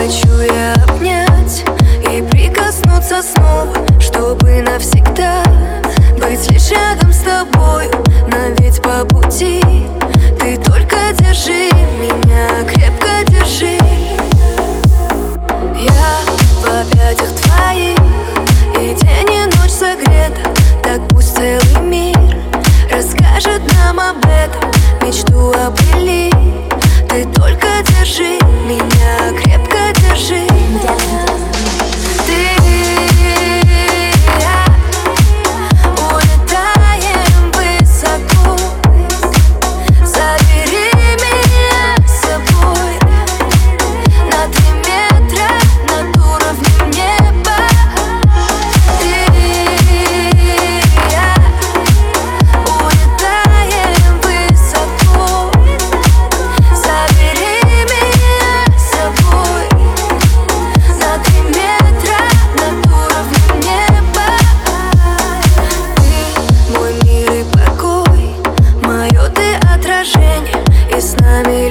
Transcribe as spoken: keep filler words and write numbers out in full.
Хочу я обнять и прикоснуться снова, чтобы навсегда быть лишь рядом с тобой. Нам ведь по пути, ты только держи меня, крепко держи. Я в объятиях твоих, и день и ночь согрета. Так пусть целый мир расскажет нам об этом. Мечту обрели, ты только держи меня, крепко держи. Ты и я улетаем высоко. Забери меня с собой на три метра над уровнем неба. Ты и я улетаем высоко. Забери меня с собой на три метра над уровнем неба. Ты мой мир и покой, мое ты отражение, и с нами